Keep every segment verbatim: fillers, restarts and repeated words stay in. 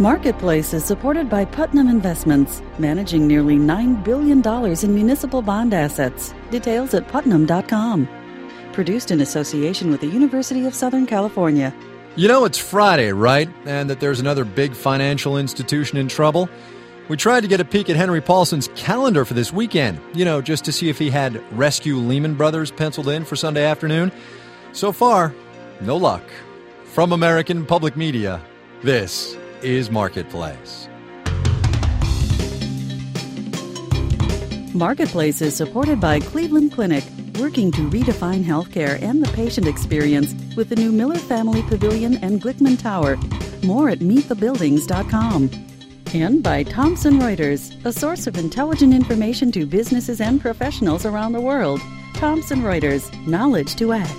Marketplace is supported by Putnam Investments, managing nearly nine billion dollars in municipal bond assets. Details at putnam dot com. Produced in association with the University of Southern California. You know it's Friday, right? And that there's another big financial institution in trouble? We tried to get a peek at Henry Paulson's calendar for this weekend, you know, just to see if he had Rescue Lehman Brothers penciled in for Sunday afternoon. So far, no luck. From American Public Media, this is Marketplace. Marketplace is supported by Cleveland Clinic, working to redefine healthcare and the patient experience with the new Miller Family Pavilion and Glickman Tower. More at meet the buildings dot com. And by Thomson Reuters, a source of intelligent information to businesses and professionals around the world. Thomson Reuters, knowledge to act.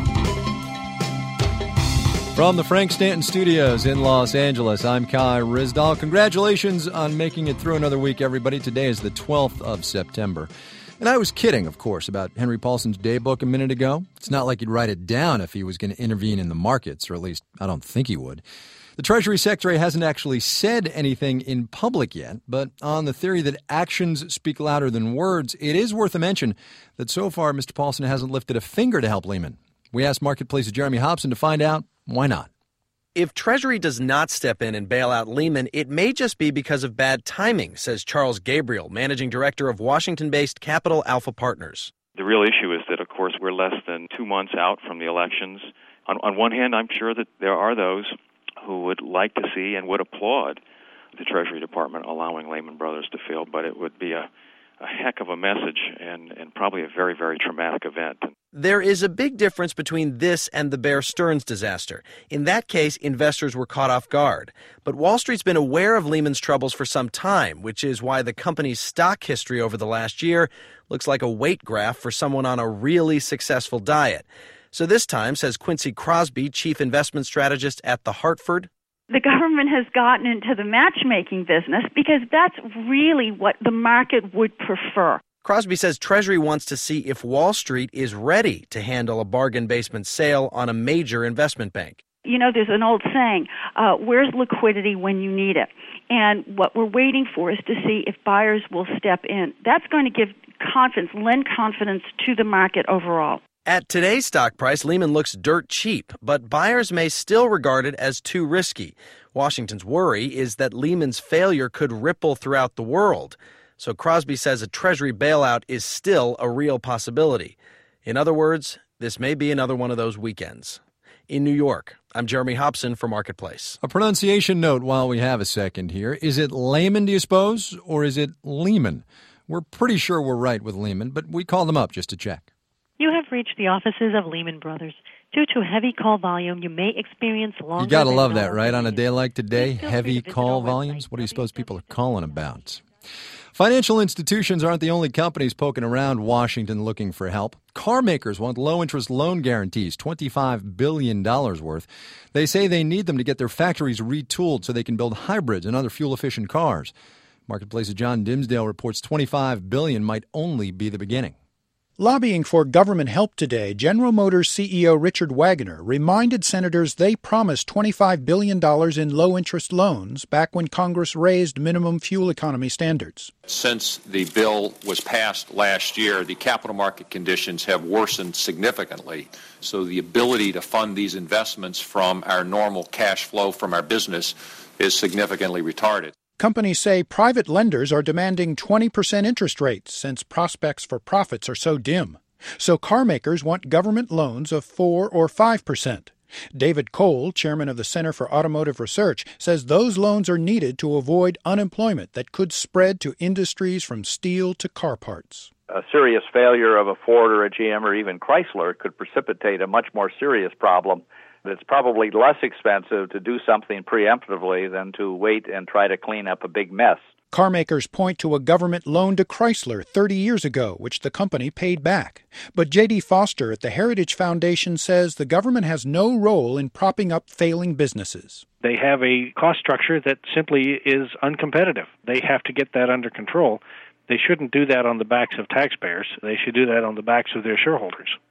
From the Frank Stanton Studios in Los Angeles, I'm Kai Ryssdal. Congratulations on making it through another week, everybody. Today is the twelfth of September. And I was kidding, of course, about Henry Paulson's daybook a minute ago. It's not like he'd write it down if he was going to intervene in the markets, or at least I don't think he would. The Treasury Secretary hasn't actually said anything in public yet, but on the theory that actions speak louder than words, it is worth a mention that so far Mister Paulson hasn't lifted a finger to help Lehman. We asked Marketplace's Jeremy Hobson to find out why not. If Treasury does not step in and bail out Lehman, it may just be because of bad timing, says Charles Gabriel, managing director of Washington-based Capital Alpha Partners. The real issue is that, of course, we're less than two months out from the elections. On, on one hand, I'm sure that there are those who would like to see and would applaud the Treasury Department allowing Lehman Brothers to fail, but it would be a, a heck of a message and, and probably a very, very traumatic event. There is a big difference between this and the Bear Stearns disaster. In that case, investors were caught off guard. But Wall Street's been aware of Lehman's troubles for some time, which is why the company's stock history over the last year looks like a weight graph for someone on a really successful diet. So this time, says Quincy Crosby, chief investment strategist at The Hartford, the government has gotten into the matchmaking business because that's really what the market would prefer. Crosby says Treasury wants to see if Wall Street is ready to handle a bargain basement sale on a major investment bank. You know, there's an old saying, uh, where's liquidity when you need it? And what we're waiting for is to see if buyers will step in. That's going to give confidence, lend confidence to the market overall. At today's stock price, Lehman looks dirt cheap, but buyers may still regard it as too risky. Washington's worry is that Lehman's failure could ripple throughout the world. So Crosby says a Treasury bailout is still a real possibility. In other words, this may be another one of those weekends. In New York, I'm Jeremy Hobson for Marketplace. A pronunciation note while we have a second here. Is it Lehman, do you suppose, or is it Lehman? We're pretty sure we're right with Lehman, but we called them up just to check. You have reached the offices of Lehman Brothers. Due to heavy call volume, you may experience longer. You gotta love normal that, right? On a day like today, Please feel free heavy to visit call our volumes. website, What do you suppose people are calling about? Financial institutions aren't the only companies poking around Washington looking for help. Car makers want low-interest loan guarantees, twenty-five billion dollars worth. They say they need them to get their factories retooled so they can build hybrids and other fuel-efficient cars. Marketplace's John Dimsdale reports twenty-five billion dollars might only be the beginning. Lobbying for government help today, General Motors C E O Richard Wagoner reminded senators they promised twenty-five billion dollars in low-interest loans back when Congress raised minimum fuel economy standards. Since the bill was passed last year, the capital market conditions have worsened significantly. So the ability to fund these investments from our normal cash flow from our business is significantly retarded. Companies say private lenders are demanding twenty percent interest rates since prospects for profits are so dim. So car makers want government loans of four or five percent. David Cole, chairman of the Center for Automotive Research, says those loans are needed to avoid unemployment that could spread to industries from steel to car parts. A serious failure of a Ford or a G M or even Chrysler could precipitate a much more serious problem. It's probably less expensive to do something preemptively than to wait and try to clean up a big mess. Car makers point to a government loan to Chrysler thirty years ago, which the company paid back. But J D Foster at the Heritage Foundation says the government has no role in propping up failing businesses. They have a cost structure that simply is uncompetitive. They have to get that under control. They shouldn't do that on the backs of taxpayers. They should do that on the backs of their shareholders.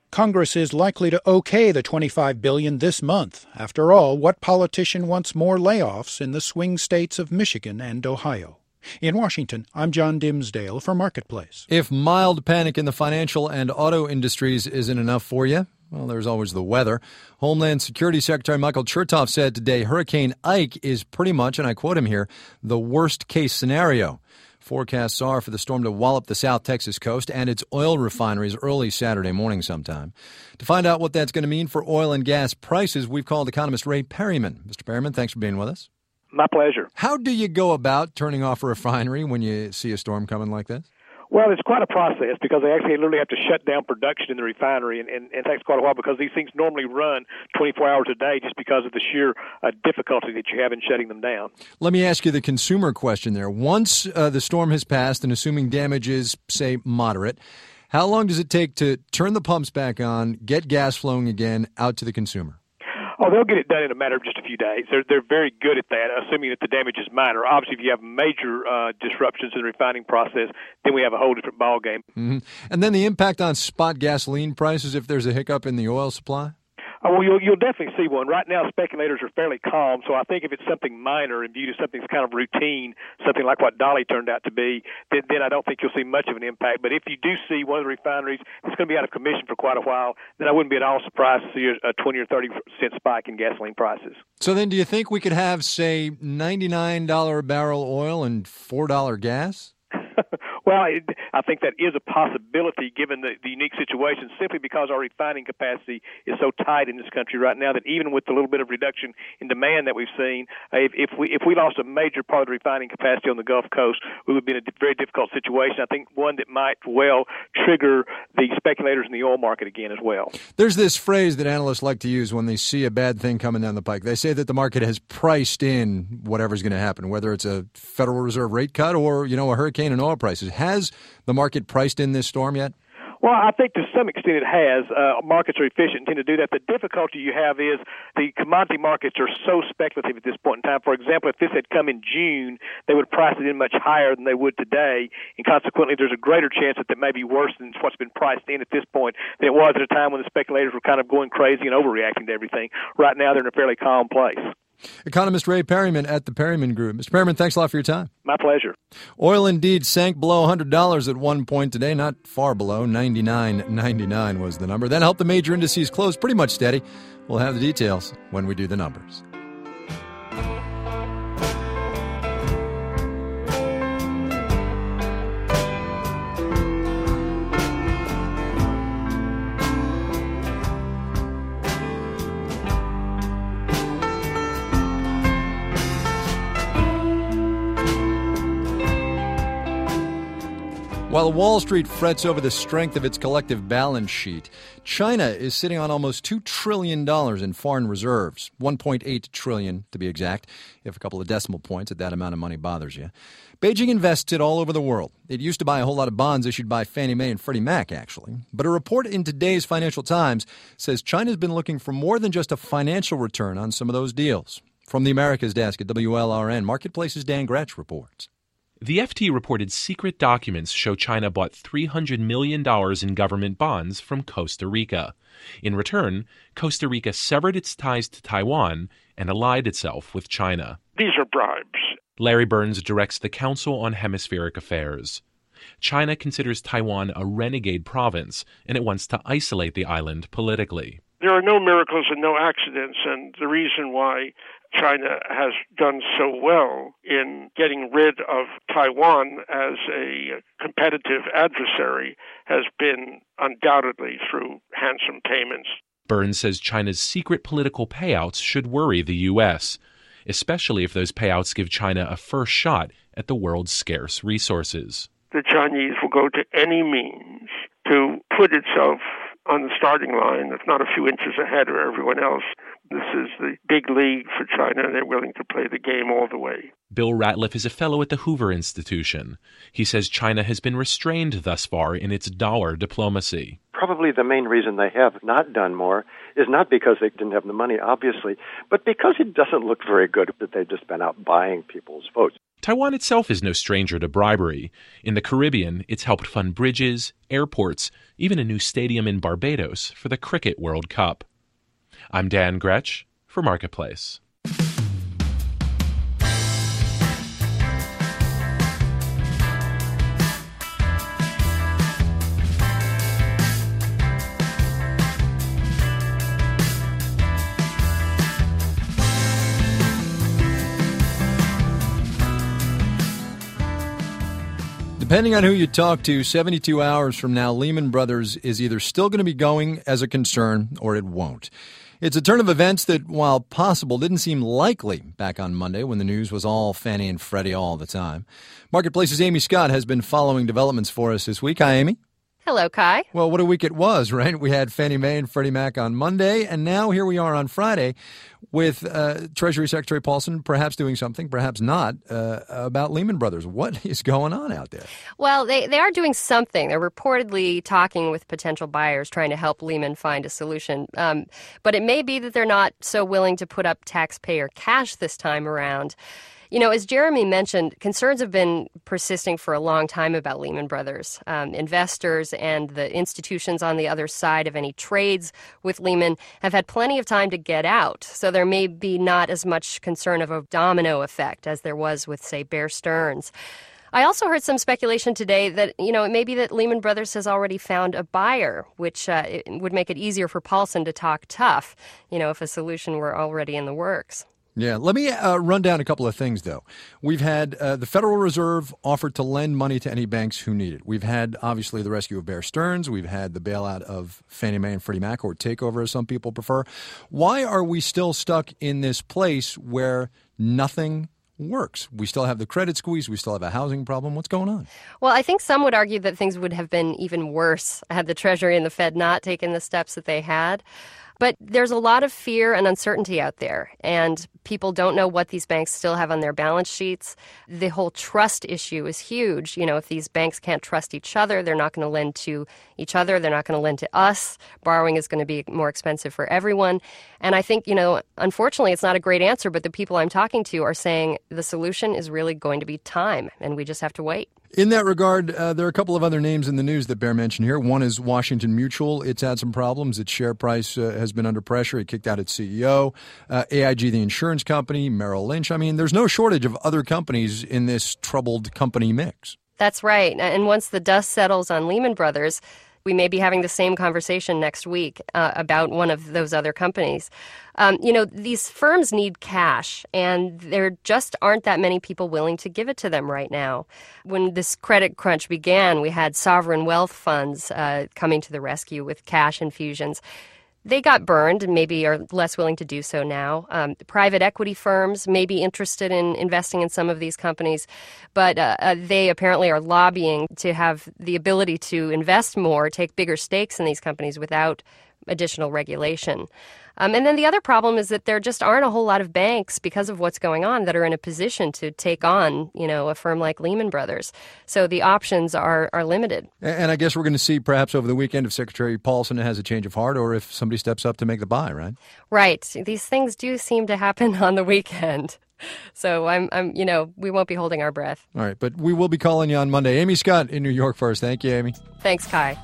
Congress is likely to okay the twenty-five billion dollars this month. After all, what politician wants more layoffs in the swing states of Michigan and Ohio? In Washington, I'm John Dimsdale for Marketplace. If mild panic in the financial and auto industries isn't enough for you, well, there's always the weather. Homeland Security Secretary Michael Chertoff said today Hurricane Ike is pretty much, and I quote him here, the worst-case scenario. Forecasts are for the storm to wallop the South Texas coast and its oil refineries early Saturday morning sometime. To find out what that's going to mean for oil and gas prices, we've called economist Ray Perryman. Mister Perryman, thanks for being with us. My pleasure. How do you go about turning off a refinery when you see a storm coming like this? Well, it's quite a process because they actually literally have to shut down production in the refinery, and, and, and it takes quite a while because these things normally run twenty-four hours a day just because of the sheer uh, difficulty that you have in shutting them down. Let me ask you the consumer question there. Once uh, the storm has passed and assuming damage is, say, moderate, how long does it take to turn the pumps back on, get gas flowing again out to the consumer? Oh, they'll get it done in a matter of just a few days. They're they're very good at that, assuming that the damage is minor. Obviously, if you have major uh, disruptions in the refining process, then we have a whole different ballgame. Mm-hmm. And then the impact on spot gasoline prices if there's a hiccup in the oil supply? Oh, well, you'll, you'll definitely see one. Right now, speculators are fairly calm, so I think if it's something minor and viewed as something that's kind of routine, something like what Dolly turned out to be, then, then I don't think you'll see much of an impact. But if you do see one of the refineries that's going to be out of commission for quite a while, then I wouldn't be at all surprised to see a twenty or thirty cent spike in gasoline prices. So then do you think we could have, say, ninety-nine dollars a barrel oil and four dollars gas? Well, it, I think that is a possibility given the, the unique situation, simply because our refining capacity is so tight in this country right now that even with the little bit of reduction in demand that we've seen, uh, if, if we if we lost a major part of the refining capacity on the Gulf Coast, we would be in a very difficult situation. I think one that might well trigger the speculators in the oil market again as well. There's this phrase that analysts like to use when they see a bad thing coming down the pike. They say that the market has priced in whatever's going to happen, whether it's a Federal Reserve rate cut or, you know, a hurricane in oil prices. Has the market priced in this storm yet? Well, I think to some extent it has. Uh, markets are efficient and tend to do that. The difficulty you have is the commodity markets are so speculative at this point in time. For example, if this had come in June, they would price it in much higher than they would today, and consequently there's a greater chance that it may be worse than what's been priced in at this point than it was at a time when the speculators were kind of going crazy and overreacting to everything. Right now they're in a fairly calm place. Economist Ray Perryman at the Perryman Group. Mister Perryman, thanks a lot for your time. My pleasure. Oil indeed sank below one hundred dollars at one point today, not far below. ninety-nine ninety-nine was the number. Then helped the major indices close pretty much steady. We'll have the details when we do the numbers. While Wall Street frets over the strength of its collective balance sheet, China is sitting on almost two trillion dollars in foreign reserves, one point eight trillion dollars to be exact, if a couple of decimal points if that amount of money bothers you. Beijing invests it all over the world. It used to buy a whole lot of bonds issued by Fannie Mae and Freddie Mac, actually. But a report in today's Financial Times says China's been looking for more than just a financial return on some of those deals. From the Americas desk at W L R N, Marketplace's Dan Gratch reports. The F T reported secret documents show China bought three hundred million dollars in government bonds from Costa Rica. In return, Costa Rica severed its ties to Taiwan and allied itself with China. These are bribes. Larry Burns directs the Council on Hemispheric Affairs. China considers Taiwan a renegade province, and it wants to isolate the island politically. There are no miracles and no accidents, and the reason why China has done so well in getting rid of Taiwan as a competitive adversary has been undoubtedly through handsome payments. Burns says China's secret political payouts should worry the U S, especially if those payouts give China a first shot at the world's scarce resources. The Chinese will go to any means to put itself on the starting line, if not a few inches ahead of everyone else. This is the big league for China, and they're willing to play the game all the way. Bill Ratliff is a fellow at the Hoover Institution. He says China has been restrained thus far in its dollar diplomacy. Probably the main reason they have not done more is not because they didn't have the money, obviously, but because it doesn't look very good that they've just been out buying people's votes. Taiwan itself is no stranger to bribery. In the Caribbean, it's helped fund bridges, airports, even a new stadium in Barbados for the Cricket World Cup. I'm Dan Gretsch for Marketplace. Depending on who you talk to, seventy-two hours from now, Lehman Brothers is either still going to be going as a concern or it won't. It's a turn of events that, while possible, didn't seem likely back on Monday when the news was all Fannie and Freddie all the time. Marketplace's Amy Scott has been following developments for us this week. Hi, Amy. Hello, Kai. Well, what a week it was, right? We had Fannie Mae and Freddie Mac on Monday, and now here we are on Friday with uh, Treasury Secretary Paulson perhaps doing something, perhaps not, uh, about Lehman Brothers. What is going on out there? Well, they, they are doing something. They're reportedly talking with potential buyers, trying to help Lehman find a solution. Um, but it may be that they're not so willing to put up taxpayer cash this time around. You know, as Jeremy mentioned, concerns have been persisting for a long time about Lehman Brothers. Um, investors and the institutions on the other side of any trades with Lehman have had plenty of time to get out. So there may be not as much concern of a domino effect as there was with, say, Bear Stearns. I also heard some speculation today that, you know, it may be that Lehman Brothers has already found a buyer, which uh, it would make it easier for Paulson to talk tough, you know, if a solution were already in the works. Yeah. Let me uh, run down a couple of things, though. We've had uh, the Federal Reserve offered to lend money to any banks who need it. We've had, obviously, the rescue of Bear Stearns. We've had the bailout of Fannie Mae and Freddie Mac, or takeover, as some people prefer. Why are we still stuck in this place where nothing works? We still have the credit squeeze. We still have a housing problem. What's going on? Well, I think some would argue that things would have been even worse had the Treasury and the Fed not taken the steps that they had. But there's a lot of fear and uncertainty out there, and people don't know what these banks still have on their balance sheets. The whole trust issue is huge. You know, if these banks can't trust each other, they're not going to lend to each other. They're not going to lend to us. Borrowing is going to be more expensive for everyone. And I think, you know, unfortunately, it's not a great answer, but the people I'm talking to are saying the solution is really going to be time, and we just have to wait. In that regard, uh, there are a couple of other names in the news that bear mention here. One is Washington Mutual. It's had some problems. Its share price uh, has been under pressure. It kicked out its C E O. Uh, A I G, the insurance company, Merrill Lynch. I mean, there's no shortage of other companies in this troubled company mix. That's right. And once the dust settles on Lehman Brothers, we may be having the same conversation next week uh, about one of those other companies. Um, you know, these firms need cash, and there just aren't that many people willing to give it to them right now. When this credit crunch began, we had sovereign wealth funds uh, coming to the rescue with cash infusions. They got burned and maybe are less willing to do so now. Um, private equity firms may be interested in investing in some of these companies, but uh, uh, they apparently are lobbying to have the ability to invest more, take bigger stakes in these companies without additional regulation. Um, and then the other problem is that there just aren't a whole lot of banks, because of what's going on, that are in a position to take on, you know, a firm like Lehman Brothers. So the options are are limited. And I guess we're going to see perhaps over the weekend if Secretary Paulson has a change of heart or if somebody steps up to make the buy, right? Right. These things do seem to happen on the weekend. So I'm, I'm, you know, we won't be holding our breath. All right. But we will be calling you on Monday. Amy Scott in New York first. Thank you, Amy. Thanks, Kai.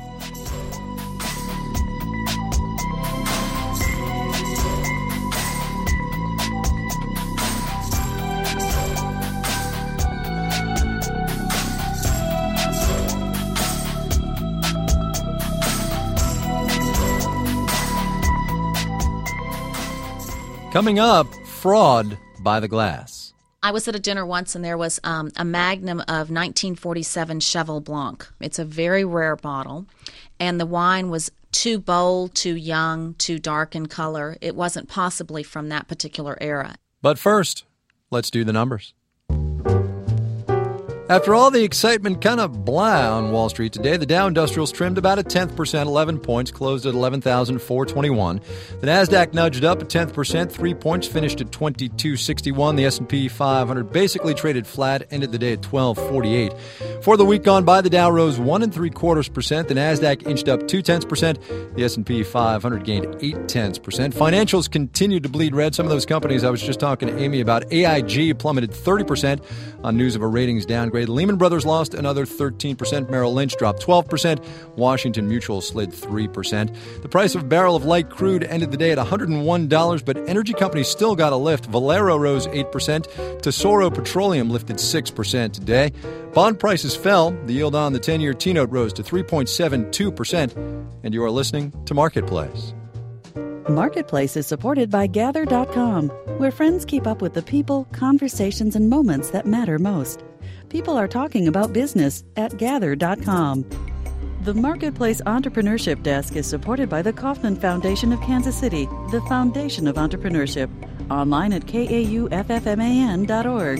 Coming up, fraud by the glass. I was at a dinner once and there was um, a magnum of nineteen forty-seven Cheval Blanc. It's a very rare bottle, and the wine was too bold, too young, too dark in color. It wasn't possibly from that particular era. But first, let's do the numbers. After all the excitement kind of blah on Wall Street today, the Dow Industrials trimmed about a tenth percent, eleven points, closed at eleven thousand four hundred twenty-one. The Nasdaq nudged up a tenth percent, three points, finished at twenty-two sixty-one. The S and P five hundred basically traded flat, ended the day at twelve forty-eight. For the week gone by, the Dow rose one and three quarters percent. The Nasdaq inched up two tenths percent. The S and P five hundred gained eight tenths percent. Financials continued to bleed red. Some of those companies I was just talking to Amy about. A I G plummeted thirty percent on news of a ratings downgrade. Lehman Brothers lost another thirteen percent. Merrill Lynch dropped twelve percent. Washington Mutual slid three percent. The price of a barrel of light crude ended the day at one hundred one dollars, but energy companies still got a lift. Valero rose eight percent. Tesoro Petroleum lifted six percent today. Bond prices fell. The yield on the ten-year T-note rose to three point seven two percent. And you are listening to Marketplace. Marketplace is supported by Gather dot com, where friends keep up with the people, conversations, and moments that matter most. People are talking about business at Gather dot com. The Marketplace Entrepreneurship Desk is supported by the Kauffman Foundation of Kansas City, the foundation of entrepreneurship. Online at K A U F F M A N dot org.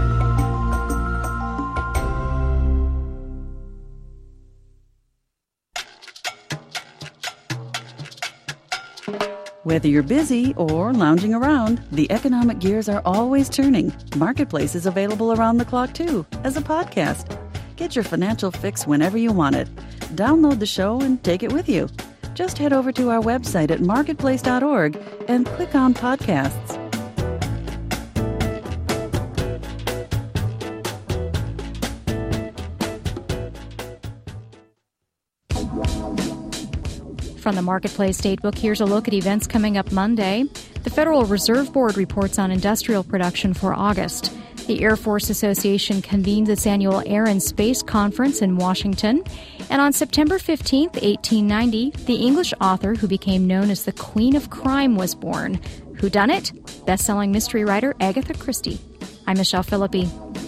Whether you're busy or lounging around, the economic gears are always turning. Marketplace is available around the clock, too, as a podcast. Get your financial fix whenever you want it. Download the show and take it with you. Just head over to our website at marketplace dot org and click on podcasts. From the Marketplace Datebook, here's a look at events coming up Monday. The Federal Reserve Board reports on industrial production for August. The Air Force Association convenes its annual Air and Space Conference in Washington. And on September fifteenth, eighteen ninety, the English author who became known as the Queen of Crime was born. Whodunit? Best-selling mystery writer Agatha Christie. I'm Michelle Philippi.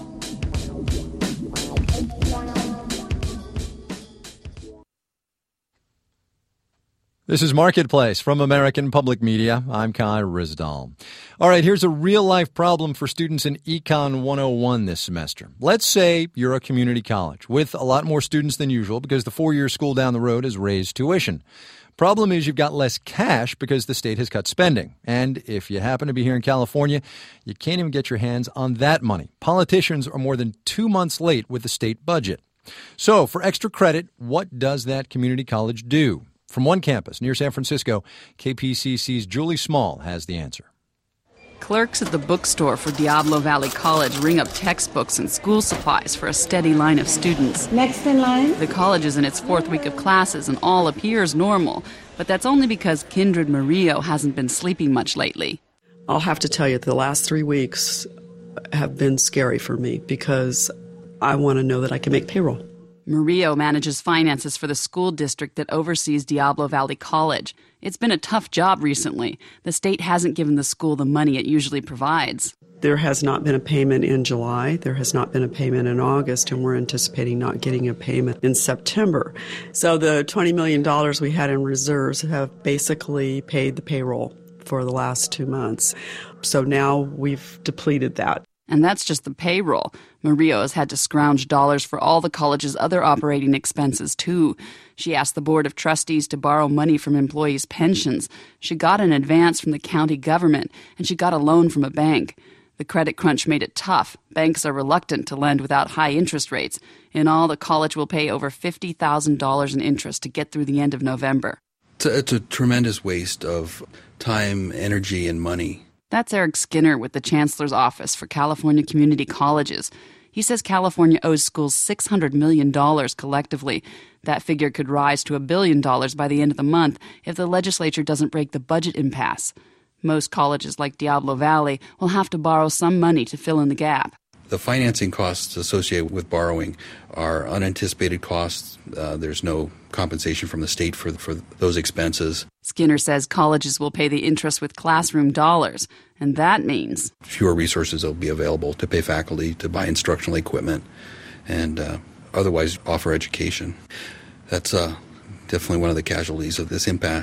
This is Marketplace from American Public Media. I'm Kai Ryssdal. All right, here's a real-life problem for students in Econ one oh one this semester. Let's say you're a community college with a lot more students than usual because the four-year school down the road has raised tuition. Problem is you've got less cash because the state has cut spending. And if you happen to be here in California, you can't even get your hands on that money. Politicians are more than two months late with the state budget. So for extra credit, what does that community college do? From one campus near San Francisco, K P C C's Julie Small has the answer. Clerks at the bookstore for Diablo Valley College ring up textbooks and school supplies for a steady line of students. Next in line. The college is in its fourth week of classes and all appears normal, but that's only because Kindred Murillo hasn't been sleeping much lately. I'll have to tell you, the last three weeks have been scary for me because I want to know that I can make payroll. Murillo manages finances for the school district that oversees Diablo Valley College. It's been a tough job recently. The state hasn't given the school the money it usually provides. There has not been a payment in July. There has not been a payment in August, and we're anticipating not getting a payment in September. So the twenty million dollars we had in reserves have basically paid the payroll for the last two months. So now we've depleted that. And that's just the payroll. Murillo has had to scrounge dollars for all the college's other operating expenses, too. She asked the Board of Trustees to borrow money from employees' pensions. She got an advance from the county government, and she got a loan from a bank. The credit crunch made it tough. Banks are reluctant to lend without high interest rates. In all, the college will pay over fifty thousand dollars in interest to get through the end of November. It's a, it's a tremendous waste of time, energy, and money. That's Eric Skinner with the Chancellor's Office for California Community Colleges. He says California owes schools six hundred million dollars collectively. That figure could rise to a billion dollars by the end of the month if the legislature doesn't break the budget impasse. Most colleges like Diablo Valley will have to borrow some money to fill in the gap. The financing costs associated with borrowing are unanticipated costs. Uh, there's no compensation from the state for for those expenses. Skinner says colleges will pay the interest with classroom dollars, and that means fewer resources will be available to pay faculty, to buy instructional equipment, and uh, otherwise offer education. That's uh, definitely one of the casualties of this impasse.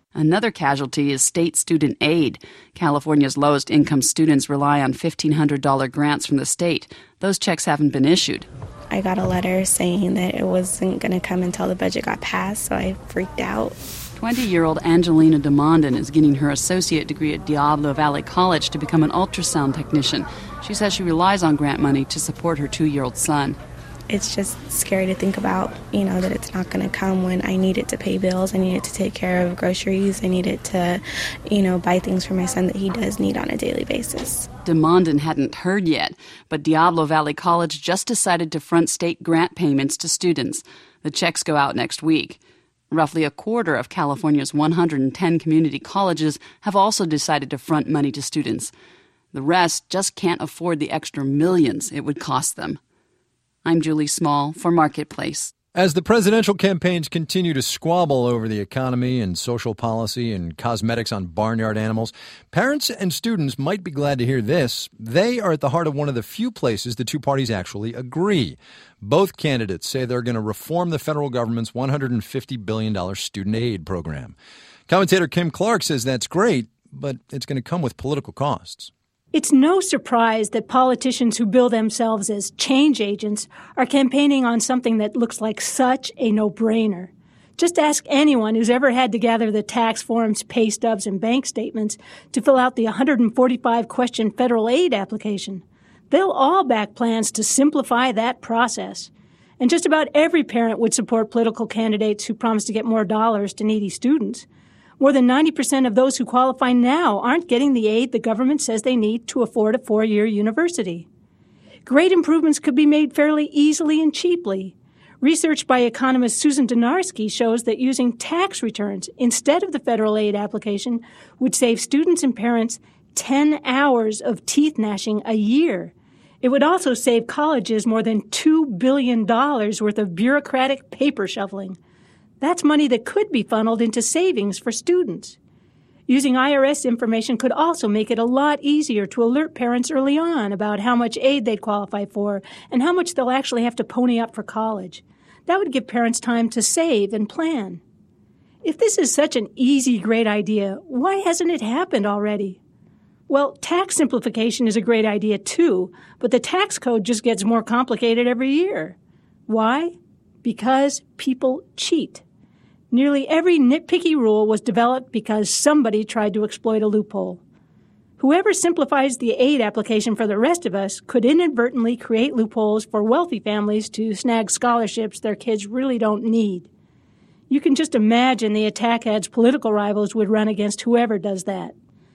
Another casualty is state student aid. California's lowest-income students rely on fifteen hundred dollars grants from the state. Those checks haven't been issued. I got a letter saying that it wasn't going to come until the budget got passed, so I freaked out. twenty-year-old Angelina DeMondon is getting her associate degree at Diablo Valley College to become an ultrasound technician. She says she relies on grant money to support her two-year-old son. It's just scary to think about, you know, that it's not going to come when I need it to pay bills, I need it to take care of groceries, I need it to, you know, buy things for my son that he does need on a daily basis. DeMondon hadn't heard yet, but Diablo Valley College just decided to front state grant payments to students. The checks go out next week. Roughly a quarter of California's one hundred ten community colleges have also decided to front money to students. The rest just can't afford the extra millions it would cost them. I'm Julie Small for Marketplace. As the presidential campaigns continue to squabble over the economy and social policy and cosmetics on barnyard animals, parents and students might be glad to hear this. They are at the heart of one of the few places the two parties actually agree. Both candidates say they're going to reform the federal government's one hundred fifty billion dollars student aid program. Commentator Kim Clark says that's great, but it's going to come with political costs. It's no surprise that politicians who bill themselves as change agents are campaigning on something that looks like such a no-brainer. Just ask anyone who's ever had to gather the tax forms, pay stubs, and bank statements to fill out the one hundred forty-five question federal aid application. They'll all back plans to simplify that process. And just about every parent would support political candidates who promise to get more dollars to needy students. More than ninety percent of those who qualify now aren't getting the aid the government says they need to afford a four-year university. Great improvements could be made fairly easily and cheaply. Research by economist Susan Donarski shows that using tax returns instead of the federal aid application would save students and parents ten hours of teeth gnashing a year. It would also save colleges more than two billion dollars worth of bureaucratic paper shoveling. That's money that could be funneled into savings for students. Using I R S information could also make it a lot easier to alert parents early on about how much aid they'd qualify for and how much they'll actually have to pony up for college. That would give parents time to save and plan. If this is such an easy, great idea, why hasn't it happened already? Well, tax simplification is a great idea too, but the tax code just gets more complicated every year. Why? Because people cheat. Nearly every nitpicky rule was developed because somebody tried to exploit a loophole. Whoever simplifies the aid application for the rest of us could inadvertently create loopholes for wealthy families to snag scholarships their kids really don't need. You can just imagine the attack ads political rivals would run against whoever does that.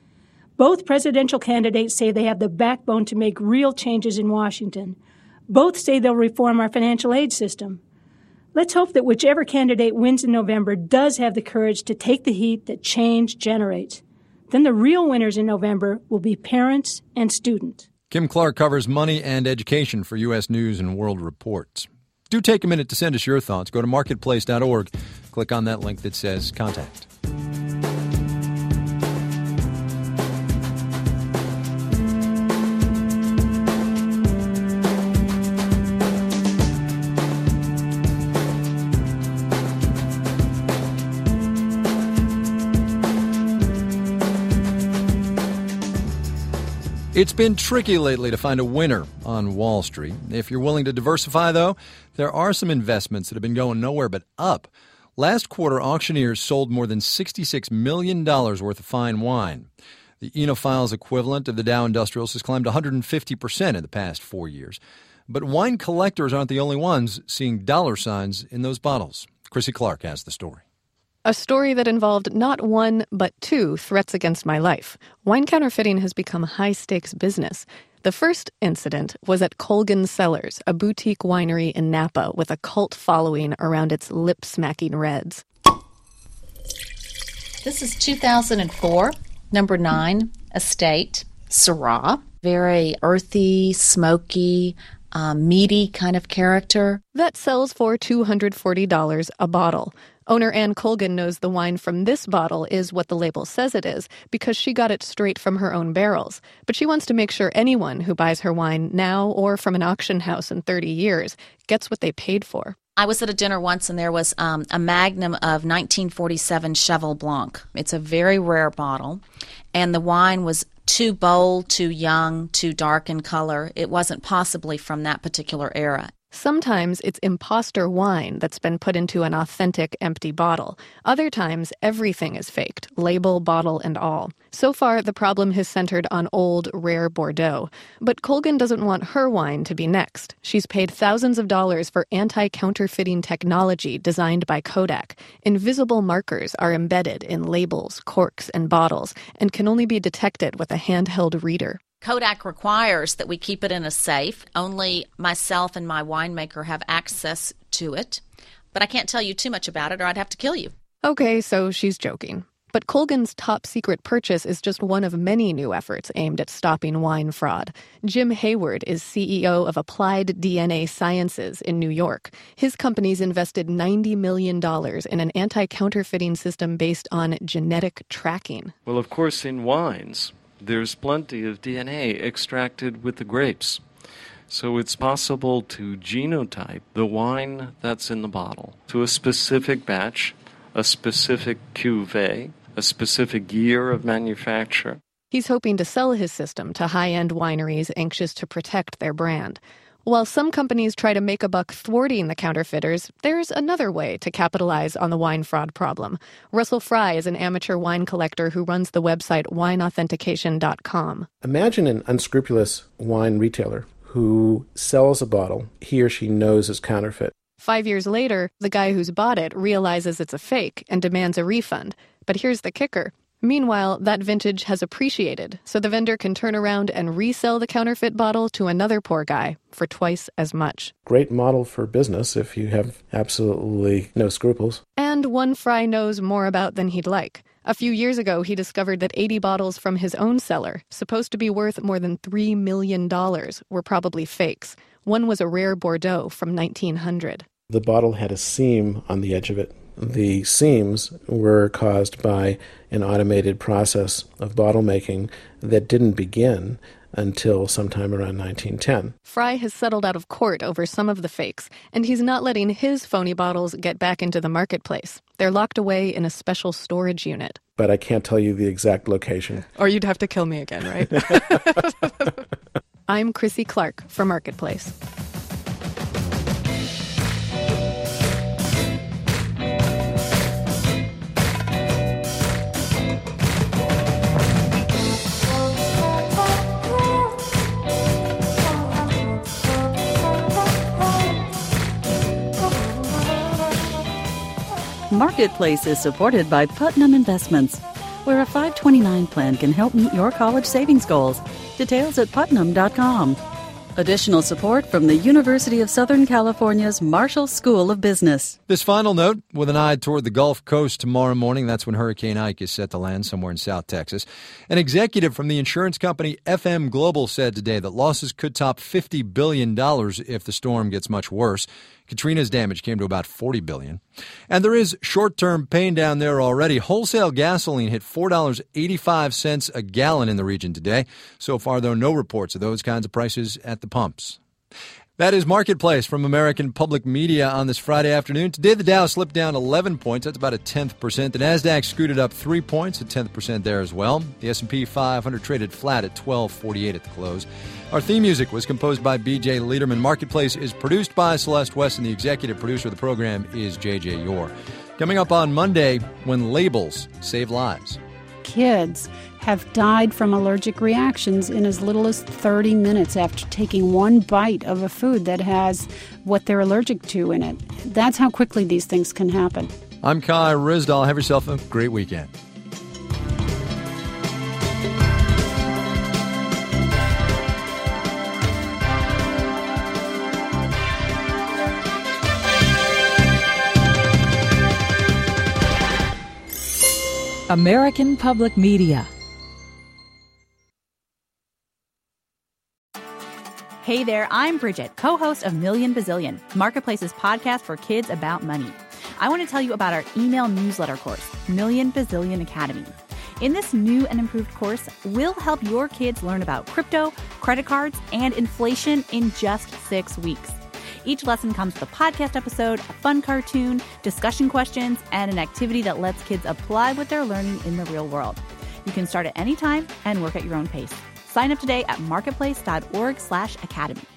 Both presidential candidates say they have the backbone to make real changes in Washington. Both say they'll reform our financial aid system. Let's hope that whichever candidate wins in November does have the courage to take the heat that change generates. Then the real winners in November will be parents and students. Kim Clark covers money and education for U S News and World Reports. Do take a minute to send us your thoughts. Go to marketplace dot org. Click on that link that says Contact. It's been tricky lately to find a winner on Wall Street. If you're willing to diversify, though, there are some investments that have been going nowhere but up. Last quarter, auctioneers sold more than sixty-six million dollars worth of fine wine. The Enophiles equivalent of the Dow Industrials has climbed one hundred fifty percent in the past four years. But wine collectors aren't the only ones seeing dollar signs in those bottles. Chrissy Clark has the story. A story that involved not one, but two threats against my life. Wine counterfeiting has become a high-stakes business. The first incident was at Colgan Cellars, a boutique winery in Napa with a cult following around its lip-smacking reds. This is two thousand four, number nine, Estate, Syrah. Very earthy, smoky, um, meaty kind of character. That sells for two hundred forty dollars a bottle. Owner Ann Colgan knows the wine from this bottle is what the label says it is because she got it straight from her own barrels. But she wants to make sure anyone who buys her wine now or from an auction house in thirty years gets what they paid for. I was at a dinner once and there was um, a Magnum of nineteen forty-seven Cheval Blanc. It's a very rare bottle, and the wine was too bold, too young, too dark in color. It wasn't possibly from that particular era. Sometimes it's imposter wine that's been put into an authentic empty bottle. Other times, everything is faked, label, bottle, and all. So far, the problem has centered on old, rare Bordeaux. But Colgan doesn't want her wine to be next. She's paid thousands of dollars for anti-counterfeiting technology designed by Kodak. Invisible markers are embedded in labels, corks, and bottles, and can only be detected with a handheld reader. Kodak requires that we keep it in a safe. Only myself and my winemaker have access to it. But I can't tell you too much about it or I'd have to kill you. Okay, so she's joking. But Colgan's top secret purchase is just one of many new efforts aimed at stopping wine fraud. Jim Hayward is C E O of Applied D N A Sciences in New York. His company's invested ninety million dollars in an anti-counterfeiting system based on genetic tracking. Well, of course, in wines, there's plenty of D N A extracted with the grapes. So it's possible to genotype the wine that's in the bottle to a specific batch, a specific cuvée, a specific year of manufacture. He's hoping to sell his system to high-end wineries anxious to protect their brand. While some companies try to make a buck thwarting the counterfeiters, there's another way to capitalize on the wine fraud problem. Russell Fry is an amateur wine collector who runs the website wine authentication dot com. Imagine an unscrupulous wine retailer who sells a bottle he or she knows is counterfeit. Five years later, the guy who's bought it realizes it's a fake and demands a refund. But here's the kicker. Meanwhile, that vintage has appreciated, so the vendor can turn around and resell the counterfeit bottle to another poor guy for twice as much. Great model for business if you have absolutely no scruples. And one Fry knows more about than he'd like. A few years ago, he discovered that eighty bottles from his own cellar, supposed to be worth more than three million dollars, were probably fakes. One was a rare Bordeaux from nineteen hundred. The bottle had a seam on the edge of it. The seams were caused by an automated process of bottle making that didn't begin until sometime around nineteen ten. Fry has settled out of court over some of the fakes, and he's not letting his phony bottles get back into the marketplace. They're locked away in a special storage unit. But I can't tell you the exact location. Or you'd have to kill me again, right? I'm Chrissy Clark for Marketplace. Marketplace is supported by Putnam Investments, where a five twenty-nine plan can help meet your college savings goals. Details at putnam dot com. Additional support from the University of Southern California's Marshall School of Business. This final note, with an eye toward the Gulf Coast tomorrow morning, that's when Hurricane Ike is set to land somewhere in South Texas. An executive from the insurance company F M Global said today that losses could top fifty billion dollars if the storm gets much worse. Katrina's damage came to about forty billion dollars. And there is short-term pain down there already. Wholesale gasoline hit four dollars and eighty-five cents a gallon in the region today. So far, though, no reports of those kinds of prices at the pumps. That is Marketplace from American Public Media on this Friday afternoon. Today, the Dow slipped down eleven points. That's about a tenth percent. The Nasdaq scooted up three points, a tenth percent there as well. The S and P five hundred traded flat at twelve forty-eight at the close. Our theme music was composed by B J Liederman. Marketplace is produced by Celeste West, and the executive producer of the program is J J Yore. Coming up on Monday, when labels save lives. Kids have died from allergic reactions in as little as thirty minutes after taking one bite of a food that has what they're allergic to in it. That's how quickly these things can happen. I'm Kai Risdall. Have yourself a great weekend. American Public Media. Hey there, I'm Bridget, co-host of Million Bazillion, Marketplace's podcast for kids about money. I want to tell you about our email newsletter course, Million Bazillion Academy. In this new and improved course, we'll help your kids learn about crypto, credit cards, and inflation in just six weeks. Each lesson comes with a podcast episode, a fun cartoon, discussion questions, and an activity that lets kids apply what they're learning in the real world. You can start at any time and work at your own pace. Sign up today at marketplace.org slash academy.